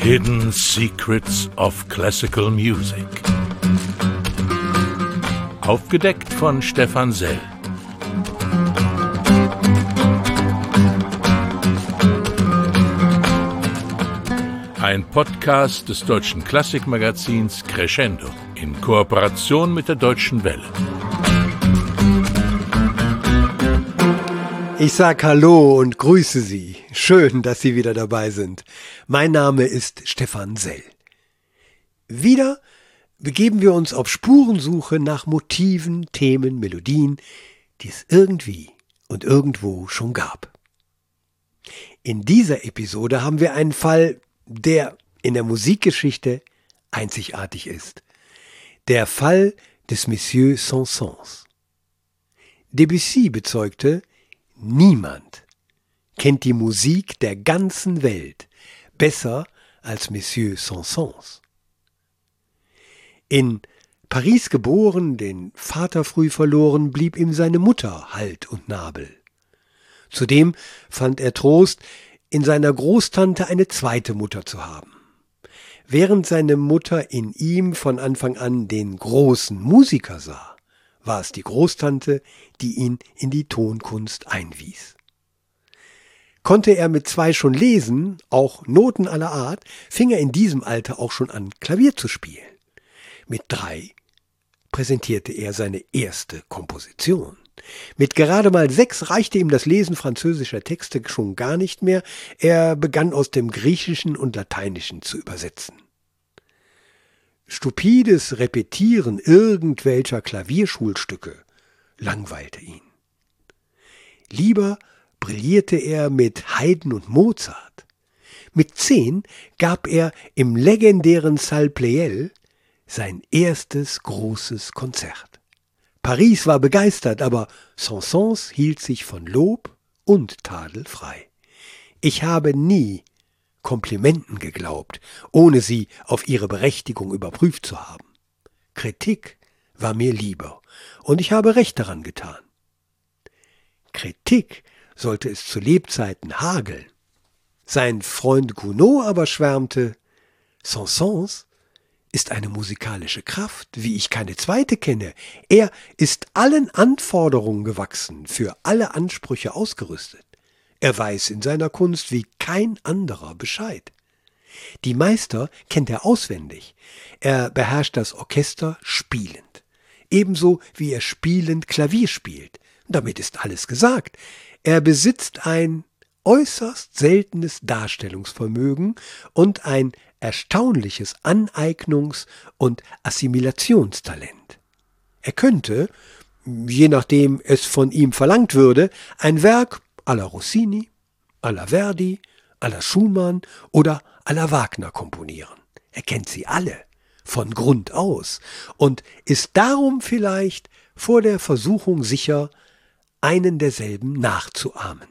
Hidden Secrets of Classical Music. Aufgedeckt von Stefan Sell. Ein Podcast des deutschen Klassikmagazins Crescendo in Kooperation mit der Deutschen Welle. Ich sag Hallo und grüße Sie. Schön, dass Sie wieder dabei sind. Mein Name ist Stefan Sell. Wieder begeben wir uns auf Spurensuche nach Motiven, Themen, Melodien, die es irgendwie und irgendwo schon gab. In dieser Episode haben wir einen Fall, der in der Musikgeschichte einzigartig ist. Der Fall des Monsieur Saint-Saëns. Debussy bezeugte, niemand kennt die Musik der ganzen Welt besser als Monsieur Saint-Saëns. In Paris geboren, den Vater früh verloren, blieb ihm seine Mutter Halt und Nabel. Zudem fand er Trost, in seiner Großtante eine zweite Mutter zu haben. Während seine Mutter in ihm von Anfang an den großen Musiker sah, war es die Großtante, die ihn in die Tonkunst einwies. Konnte er mit 2 schon lesen, auch Noten aller Art, fing er in diesem Alter auch schon an, Klavier zu spielen. Mit 3 präsentierte er seine erste Komposition. Mit gerade mal 6 reichte ihm das Lesen französischer Texte schon gar nicht mehr. Er begann aus dem Griechischen und Lateinischen zu übersetzen. Stupides Repetieren irgendwelcher Klavierschulstücke langweilte ihn. Lieber brillierte er mit Haydn und Mozart. Mit 10 gab er im legendären Salle Pleyel sein erstes großes Konzert. Paris war begeistert, aber Saint-Saëns hielt sich von Lob und Tadel frei. Ich habe nie Komplimenten geglaubt, ohne sie auf ihre Berechtigung überprüft zu haben. Kritik war mir lieber, und ich habe recht daran getan. Kritik sollte es zu Lebzeiten hageln. Sein Freund Gounod aber schwärmte, Saint-Saëns ist eine musikalische Kraft, wie ich keine zweite kenne. Er ist allen Anforderungen gewachsen, für alle Ansprüche ausgerüstet. Er weiß in seiner Kunst wie kein anderer Bescheid. Die Meister kennt er auswendig. Er beherrscht das Orchester spielend. Ebenso wie er spielend Klavier spielt. Damit ist alles gesagt. Er besitzt ein äußerst seltenes Darstellungsvermögen und ein erstaunliches Aneignungs- und Assimilationstalent. Er könnte, je nachdem es von ihm verlangt würde, ein Werk à la Rossini, à la Verdi, à la Schumann oder à la Wagner komponieren. Er kennt sie alle, von Grund aus, und ist darum vielleicht vor der Versuchung sicher, einen derselben nachzuahmen.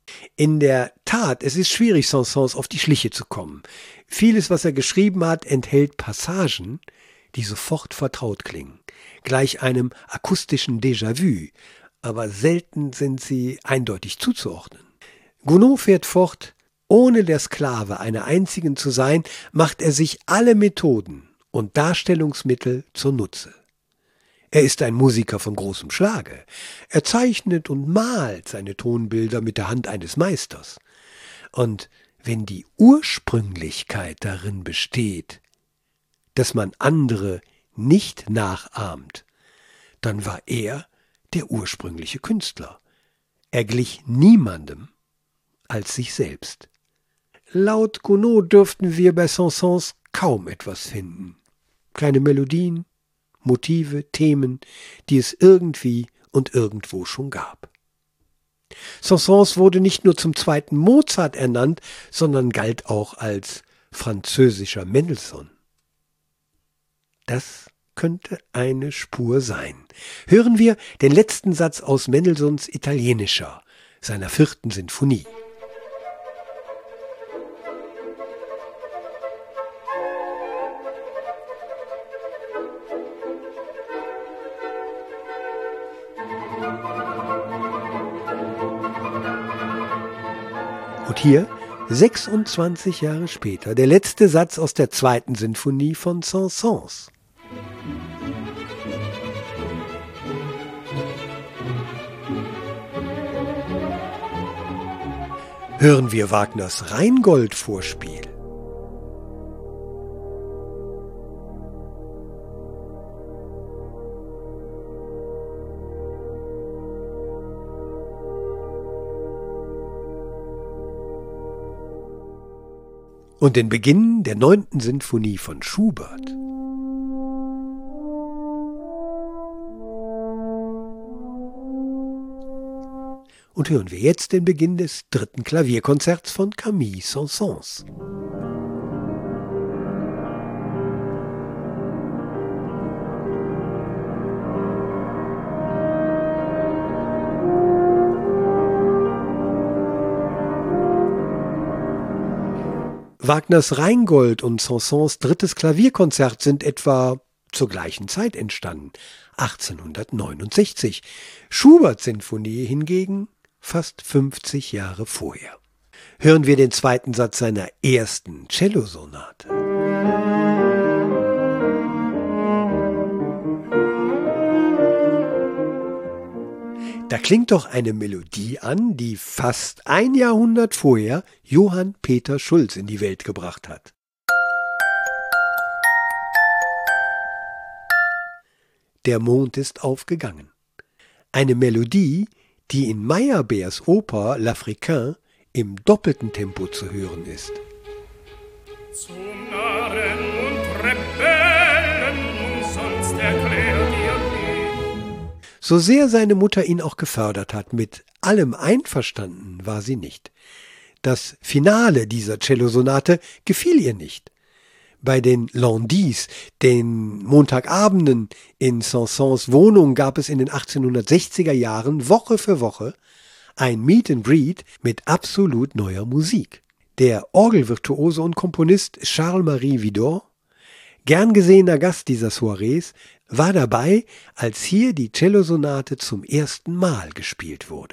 In der Tat, es ist schwierig, Saint-Saëns auf die Schliche zu kommen. Vieles, was er geschrieben hat, enthält Passagen, die sofort vertraut klingen, gleich einem akustischen Déjà-vu, aber selten sind sie eindeutig zuzuordnen. Gounod fährt fort, ohne der Sklave einer einzigen zu sein, macht er sich alle Methoden und Darstellungsmittel zunutze. Er ist ein Musiker von großem Schlage. Er zeichnet und malt seine Tonbilder mit der Hand eines Meisters. Und wenn die Ursprünglichkeit darin besteht, dass man andere nicht nachahmt, dann war er der ursprüngliche Künstler. Er glich niemandem als sich selbst. Laut Gounod dürften wir bei Saint-Saëns kaum etwas finden. Kleine Melodien, Motive, Themen, die es irgendwie und irgendwo schon gab. Saint-Saëns wurde nicht nur zum zweiten Mozart ernannt, sondern galt auch als französischer Mendelssohn. Das könnte eine Spur sein. Hören wir den letzten Satz aus Mendelssohns Italienischer, seiner 4. Sinfonie. Und hier 26 Jahre später der letzte Satz aus der 2. Sinfonie von Saint-Saëns. Hören wir Wagners Rheingold-Vorspiel. Und den Beginn der 9. Sinfonie von Schubert. Und hören wir jetzt den Beginn des 3. Klavierkonzerts von Camille Saint-Saëns. Wagners Rheingold und Saint-Saëns 3. Klavierkonzert sind etwa zur gleichen Zeit entstanden, 1869. Schuberts Sinfonie hingegen fast 50 Jahre vorher. Hören wir den 2. Satz seiner ersten Cellosonate. Da klingt doch eine Melodie an, die fast ein Jahrhundert vorher Johann Peter Schulz in die Welt gebracht hat. Der Mond ist aufgegangen. Eine Melodie, die in Meyerbeers Oper L'Africain im doppelten Tempo zu hören ist. Zum Narren und Rebellen umsonst erklärt ihr mich. So sehr seine Mutter ihn auch gefördert hat, mit allem einverstanden war sie nicht. Das Finale dieser Cellosonate gefiel ihr nicht. Bei den Lundis, den Montagabenden in Saint-Saëns Wohnung, gab es in den 1860er Jahren Woche für Woche ein Meet and Greet mit absolut neuer Musik. Der Orgelvirtuose und Komponist Charles-Marie Widor, gern gesehener Gast dieser Soirees, war dabei, als hier die Cellosonate zum ersten Mal gespielt wurde.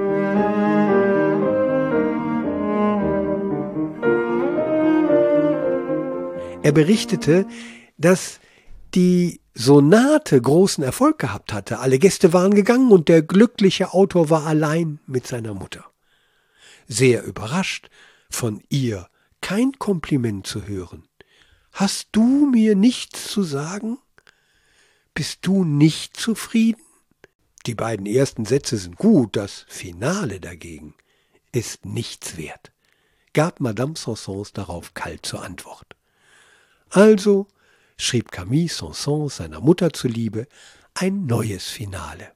Er berichtete, dass die Sonate großen Erfolg gehabt hatte. Alle Gäste waren gegangen und der glückliche Autor war allein mit seiner Mutter. Sehr überrascht, von ihr kein Kompliment zu hören. »Hast du mir nichts zu sagen? Bist du nicht zufrieden?« Die beiden ersten Sätze sind gut, das Finale dagegen ist nichts wert, gab Madame Saint-Saëns darauf kalt zur Antwort. Also schrieb Camille Saint-Saëns seiner Mutter zuliebe ein neues Finale.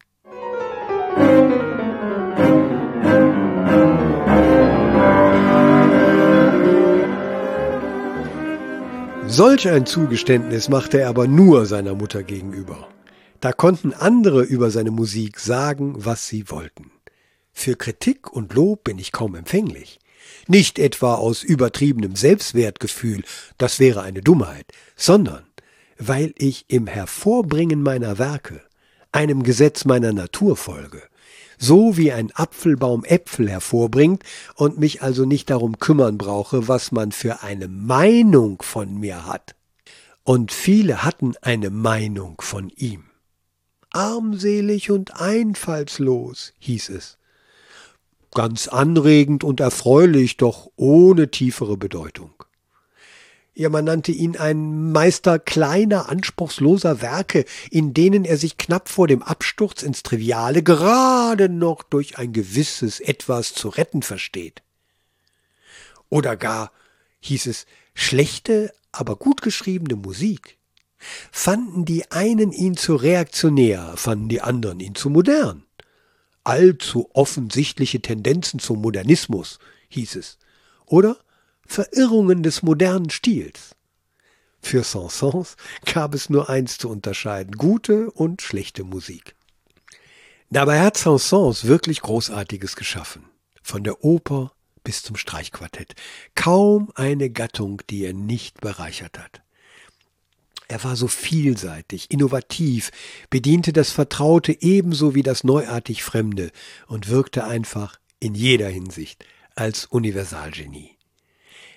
Solch ein Zugeständnis machte er aber nur seiner Mutter gegenüber. Da konnten andere über seine Musik sagen, was sie wollten. Für Kritik und Lob bin ich kaum empfänglich. Nicht etwa aus übertriebenem Selbstwertgefühl, das wäre eine Dummheit, sondern weil ich im Hervorbringen meiner Werke einem Gesetz meiner Natur folge, so wie ein Apfelbaum Äpfel hervorbringt und mich also nicht darum kümmern brauche, was man für eine Meinung von mir hat. Und viele hatten eine Meinung von ihm. Armselig und einfallslos, hieß es. Ganz anregend und erfreulich, doch ohne tiefere Bedeutung. Ja, man nannte ihn ein Meister kleiner, anspruchsloser Werke, in denen er sich knapp vor dem Absturz ins Triviale gerade noch durch ein gewisses Etwas zu retten versteht. Oder gar, hieß es, schlechte, aber gut geschriebene Musik. Fanden die einen ihn zu reaktionär, fanden die anderen ihn zu modern. Allzu offensichtliche Tendenzen zum Modernismus, hieß es. Oder Verirrungen des modernen Stils. Für Saint-Saëns gab es nur eins zu unterscheiden, gute und schlechte Musik. Dabei hat Saint-Saëns wirklich Großartiges geschaffen. Von der Oper bis zum Streichquartett. Kaum eine Gattung, die er nicht bereichert hat. Er war so vielseitig, innovativ, bediente das Vertraute ebenso wie das neuartig Fremde und wirkte einfach in jeder Hinsicht als Universalgenie.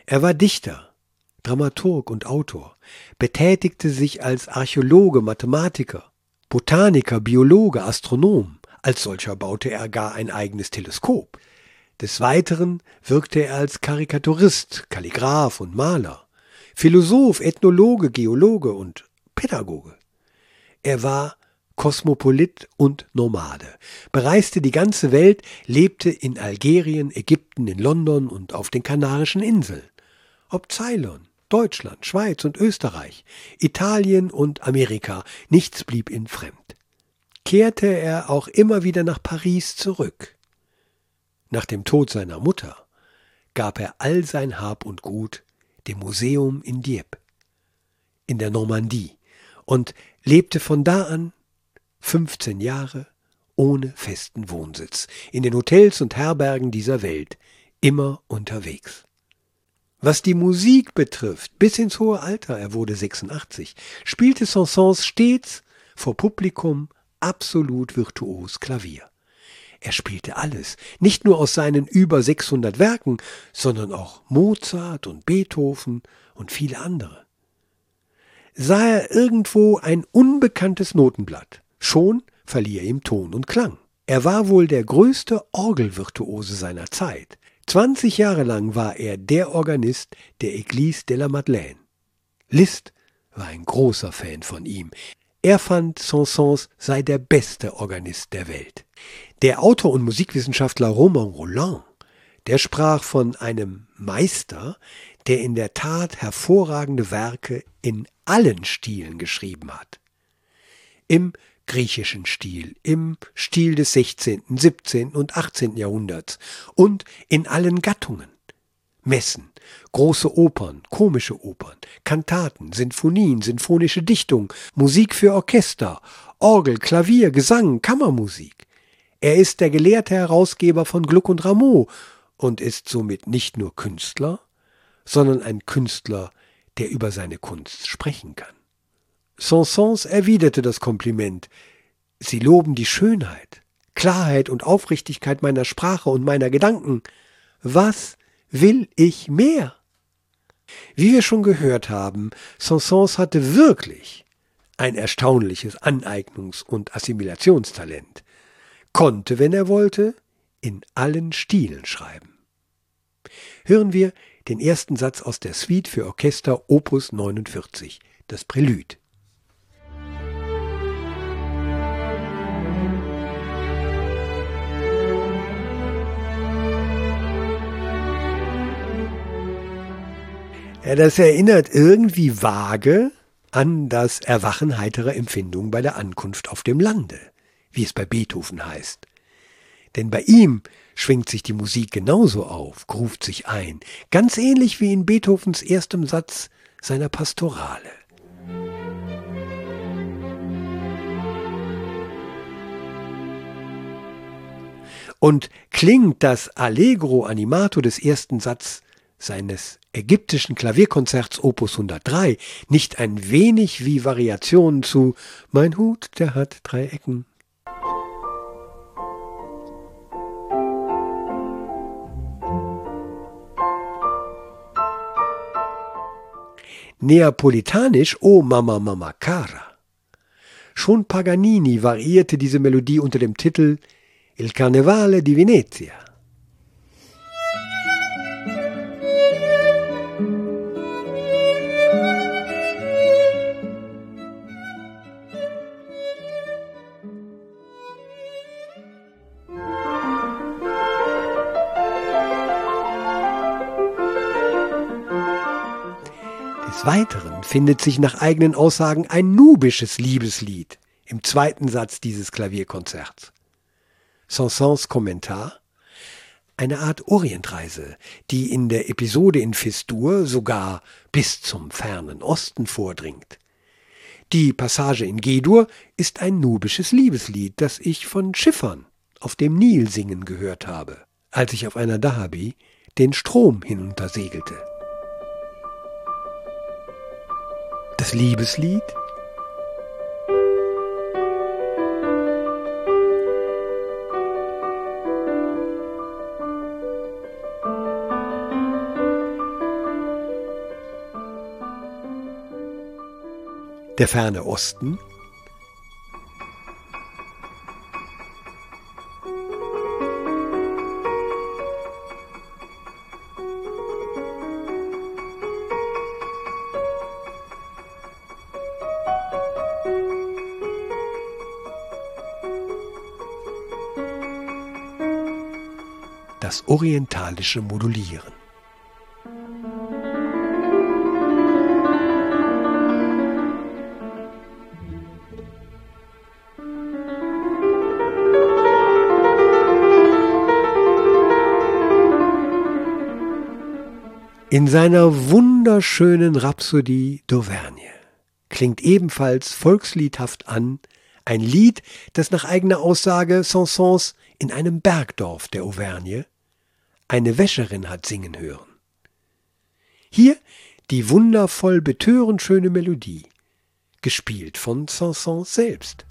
Er war Dichter, Dramaturg und Autor, betätigte sich als Archäologe, Mathematiker, Botaniker, Biologe, Astronom. Als solcher baute er gar ein eigenes Teleskop. Des Weiteren wirkte er als Karikaturist, Kalligraph und Maler, Philosoph, Ethnologe, Geologe und Pädagoge. Er war Kosmopolit und Nomade, bereiste die ganze Welt, lebte in Algerien, Ägypten, in London und auf den Kanarischen Inseln. Ob Ceylon, Deutschland, Schweiz und Österreich, Italien und Amerika, nichts blieb ihm fremd. Kehrte er auch immer wieder nach Paris zurück. Nach dem Tod seiner Mutter gab er all sein Hab und Gut dem Museum in Dieppe, in der Normandie, und lebte von da an 15 Jahre ohne festen Wohnsitz, in den Hotels und Herbergen dieser Welt, immer unterwegs. Was die Musik betrifft, bis ins hohe Alter, er wurde 86, spielte Saint-Saëns stets vor Publikum absolut virtuos Klavier. Er spielte alles, nicht nur aus seinen über 600 Werken, sondern auch Mozart und Beethoven und viele andere. Sah er irgendwo ein unbekanntes Notenblatt, schon verlieh er ihm Ton und Klang. Er war wohl der größte Orgelvirtuose seiner Zeit. 20 Jahre lang war er der Organist der Église de la Madeleine. Liszt war ein großer Fan von ihm. Er fand, Saint-Saëns sei der beste Organist der Welt. Der Autor und Musikwissenschaftler Romain Rolland, der sprach von einem Meister, der in der Tat hervorragende Werke in allen Stilen geschrieben hat. Im griechischen Stil, im Stil des 16., 17. und 18. Jahrhunderts und in allen Gattungen. Messen, große Opern, komische Opern, Kantaten, Sinfonien, sinfonische Dichtung, Musik für Orchester, Orgel, Klavier, Gesang, Kammermusik. Er ist der gelehrte Herausgeber von Gluck und Rameau und ist somit nicht nur Künstler, sondern ein Künstler, der über seine Kunst sprechen kann. Saint-Saëns erwiderte das Kompliment: Sie loben die Schönheit, Klarheit und Aufrichtigkeit meiner Sprache und meiner Gedanken. Was will ich mehr? Wie wir schon gehört haben, Saint-Saëns hatte wirklich ein erstaunliches Aneignungs- und Assimilationstalent, konnte, wenn er wollte, in allen Stilen schreiben. Hören wir den ersten Satz aus der Suite für Orchester Opus 49, das Prälude. Ja, das erinnert irgendwie vage an das Erwachen heiterer Empfindungen bei der Ankunft auf dem Lande, wie es bei Beethoven heißt. Denn bei ihm schwingt sich die Musik genauso auf, gruft sich ein, ganz ähnlich wie in Beethovens erstem Satz seiner Pastorale. Und klingt das Allegro animato des ersten Satzes seines ägyptischen Klavierkonzerts Opus 103 nicht ein wenig wie Variationen zu »Mein Hut, der hat 3 Ecken«? Neapolitanisch O Mama Mama Cara. Schon Paganini variierte diese Melodie unter dem Titel Il Carnevale di Venezia. Des Weiteren findet sich nach eigenen Aussagen ein nubisches Liebeslied im zweiten Satz dieses Klavierkonzerts. Saint-Saëns Kommentar: Eine Art Orientreise, die in der Episode in Fis-Dur sogar bis zum fernen Osten vordringt. Die Passage in G-Dur ist ein nubisches Liebeslied, das ich von Schiffern auf dem Nil singen gehört habe, als ich auf einer Dahabi den Strom hinuntersegelte. Das Liebeslied Der ferne Osten, das orientalische Modulieren. In seiner wunderschönen Rhapsodie d'Auvergne klingt ebenfalls volksliedhaft an, ein Lied, das nach eigener Aussage Saint-Saëns in einem Bergdorf der Auvergne eine Wäscherin hat singen hören. Hier die wundervoll betörend schöne Melodie, gespielt von Saint-Saëns selbst.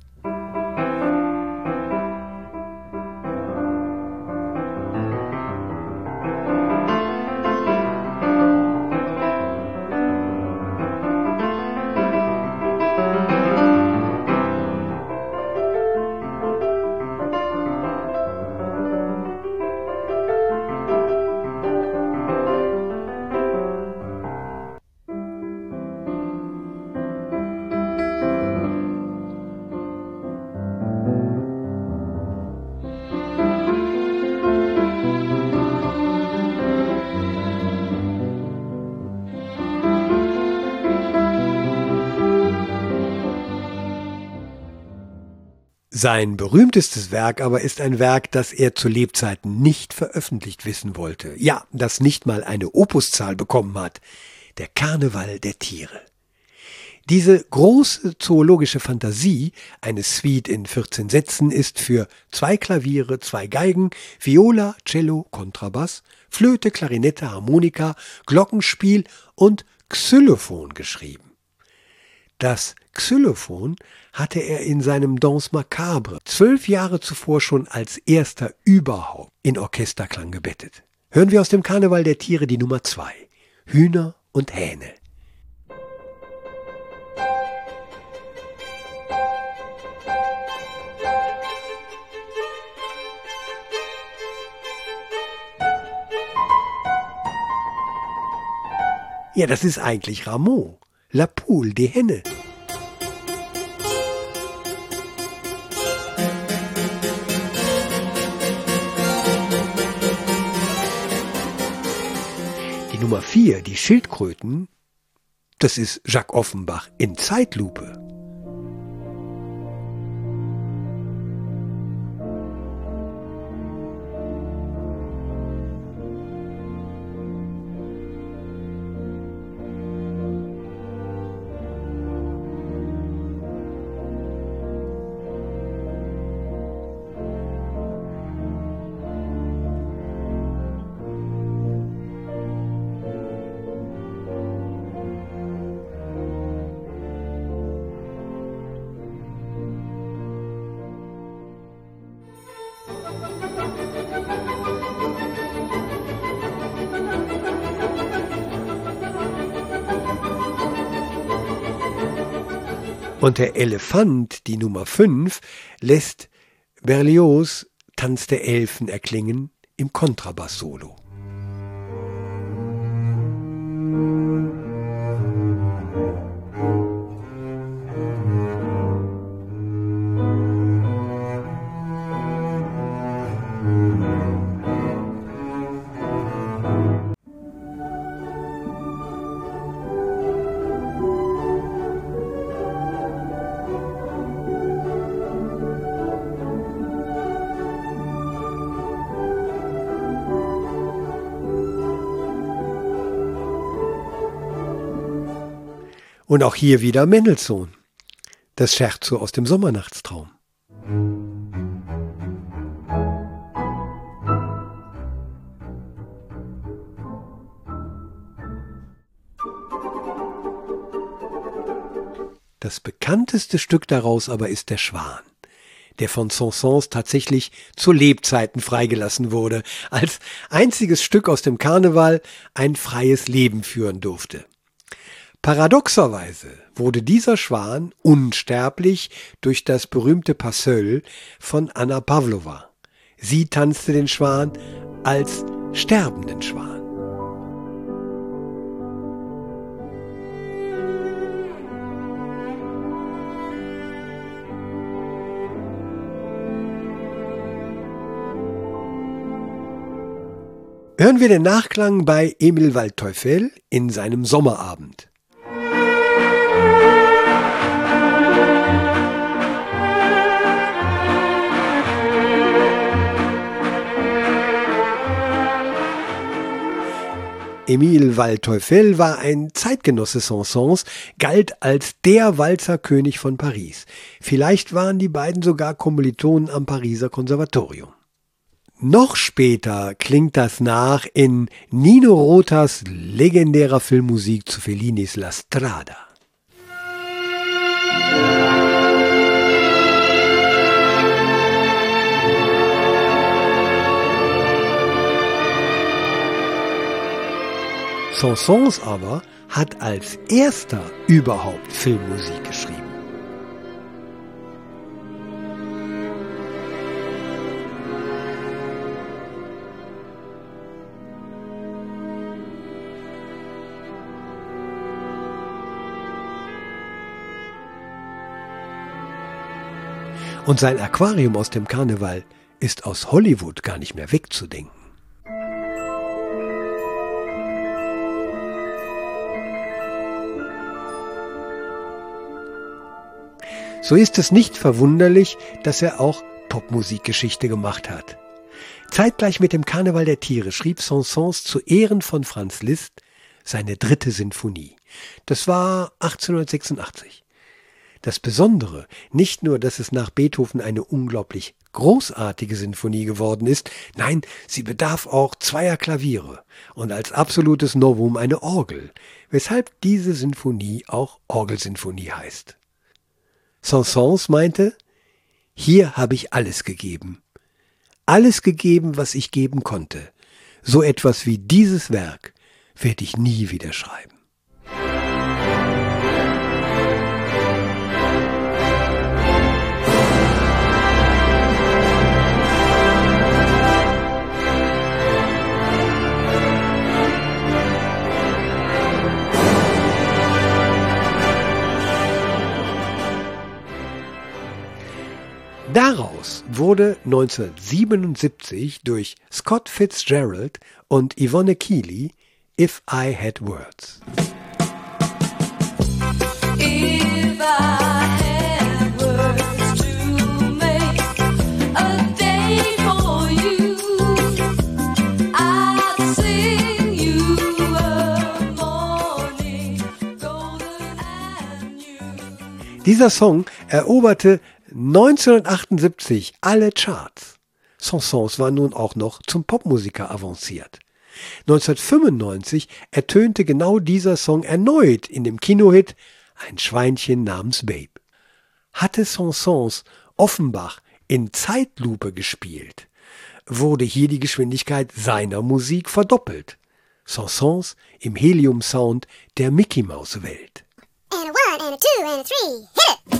Sein berühmtestes Werk aber ist ein Werk, das er zu Lebzeiten nicht veröffentlicht wissen wollte. Ja, das nicht mal eine Opuszahl bekommen hat. Der Karneval der Tiere. Diese große zoologische Fantasie, eine Suite in 14 Sätzen, ist für 2 Klaviere, 2 Geigen, Viola, Cello, Kontrabass, Flöte, Klarinette, Harmonika, Glockenspiel und Xylophon geschrieben. Das Xylophon hatte er in seinem Danse Macabre 12 Jahre zuvor schon als erster überhaupt in Orchesterklang gebettet. Hören wir aus dem Karneval der Tiere die Nummer 2, Hühner und Hähne. Ja, das ist eigentlich Rameau, La Poule, die Henne. Die Nummer 4, die Schildkröten, das ist Jacques Offenbach in Zeitlupe. Und der Elefant, die Nummer 5, lässt Berlioz' Tanz der Elfen erklingen im Kontrabass-Solo. Und auch hier wieder Mendelssohn, das Scherzo aus dem Sommernachtstraum. Das bekannteste Stück daraus aber ist der Schwan, der von Saint-Saëns tatsächlich zu Lebzeiten freigelassen wurde, als einziges Stück aus dem Karneval ein freies Leben führen durfte. Paradoxerweise wurde dieser Schwan unsterblich durch das berühmte Pas seul von Anna Pawlowa. Sie tanzte den Schwan als sterbenden Schwan. Hören wir den Nachklang bei Emil Waldteufel in seinem Sommerabend. Emil Waldteufel war ein Zeitgenosse Saint-Saëns, galt als der Walzerkönig von Paris. Vielleicht waren die beiden sogar Kommilitonen am Pariser Konservatorium. Noch später klingt das nach in Nino Rotas legendärer Filmmusik zu Fellinis La Strada. Saint-Saëns aber hat als erster überhaupt Filmmusik geschrieben. Und sein Aquarium aus dem Karneval ist aus Hollywood gar nicht mehr wegzudenken. So ist es nicht verwunderlich, dass er auch Popmusikgeschichte gemacht hat. Zeitgleich mit dem Karneval der Tiere schrieb Saint-Saëns zu Ehren von Franz Liszt seine 3. Sinfonie. Das war 1886. Das Besondere, nicht nur, dass es nach Beethoven eine unglaublich großartige Sinfonie geworden ist, nein, sie bedarf auch 2 Klaviere und als absolutes Novum eine Orgel, weshalb diese Sinfonie auch Orgelsinfonie heißt. Saint-Saëns meinte, hier habe ich alles gegeben, was ich geben konnte. So etwas wie dieses Werk werde ich nie wieder schreiben. Daraus wurde 1977 durch Scott Fitzgerald und Yvonne Keely If I Had Words. If I had words to make a day for you, I'd sing you a morning golden and new. Dieser Song eroberte 1978 alle Charts. Saint-Saëns war nun auch noch zum Popmusiker avanciert. 1995 ertönte genau dieser Song erneut in dem Kinohit Ein Schweinchen namens Babe. Hatte Saint-Saëns Offenbach in Zeitlupe gespielt, wurde hier die Geschwindigkeit seiner Musik verdoppelt. Saint-Saëns im Helium-Sound der Mickey-Maus-Welt. And a 1 and a 2 and a 3, hit it!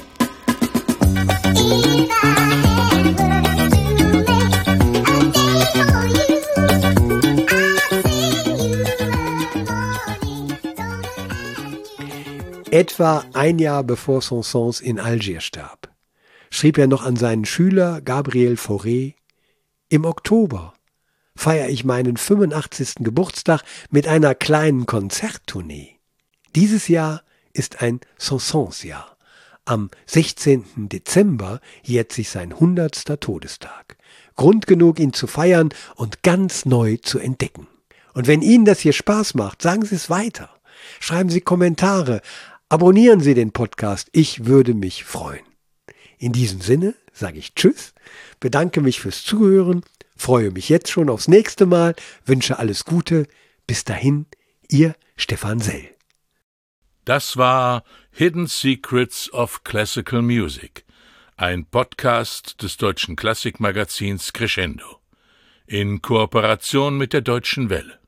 Etwa ein Jahr bevor Saint-Saëns in Algier starb, schrieb er noch an seinen Schüler Gabriel Fauré: Im Oktober feiere ich meinen 85. Geburtstag mit einer kleinen Konzerttournee. Dieses Jahr ist ein Saint-Saëns-Jahr. Am 16. Dezember jährt sich sein 100. Todestag. Grund genug, ihn zu feiern und ganz neu zu entdecken. Und wenn Ihnen das hier Spaß macht, sagen Sie es weiter. Schreiben Sie Kommentare, abonnieren Sie den Podcast, ich würde mich freuen. In diesem Sinne sage ich Tschüss, bedanke mich fürs Zuhören, freue mich jetzt schon aufs nächste Mal, wünsche alles Gute. Bis dahin, Ihr Stefan Sell. Das war Hidden Secrets of Classical Music, ein Podcast des deutschen Klassikmagazins Crescendo, in Kooperation mit der Deutschen Welle.